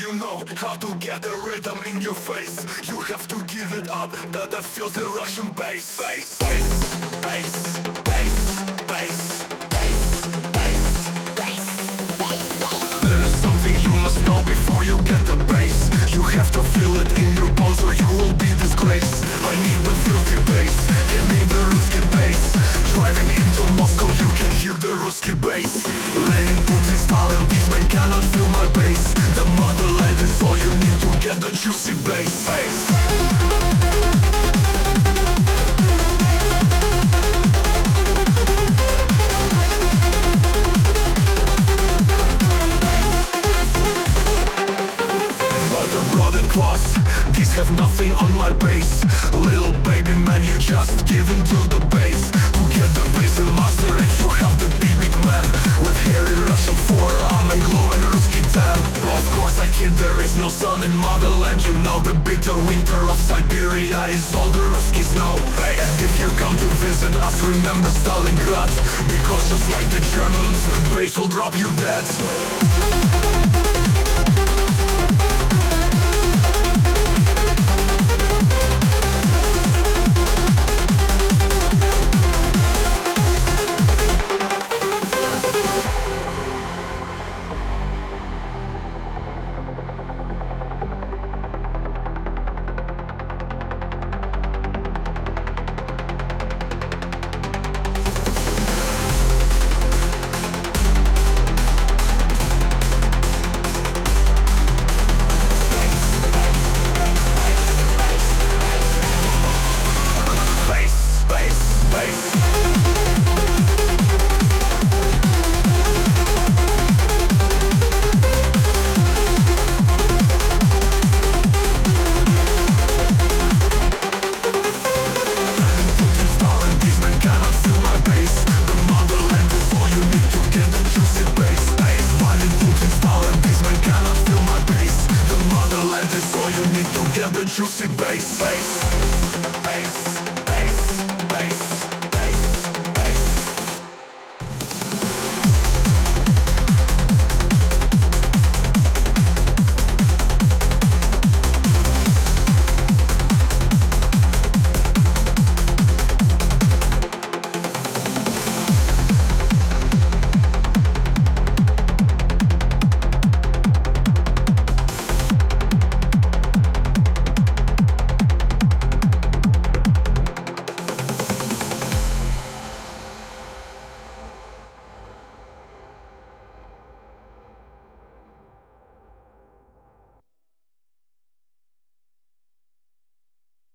you know how to get the rhythm in your face. You have to give it up, that feels the Russian bass. Bass, bass, bass, bass, bass, bass, bass. There is something you must know before you get the bass. You have to feel it in your bones or you will be disgraced. I need the filthy bass, give me the Ruski bass. Driving into Moscow you can hear the Ruski bass. Lenin, Putin, Stalin, these men cannot feel my bass. The motherland is all you need to get the juicy bass. These have nothing on my bass. Little baby man, you just give in to the bass. To get the bass and master it, you have to be big man with hairy Russian forearm and glowing Ruski tan. Of course I kid, there is no sun in motherland. You know the bitter winter of Siberia is all the Ruskies know. And if you come to visit us, remember Stalingrad, because just like the Germans, the bass will drop you dead. All you need to get the juicy bass.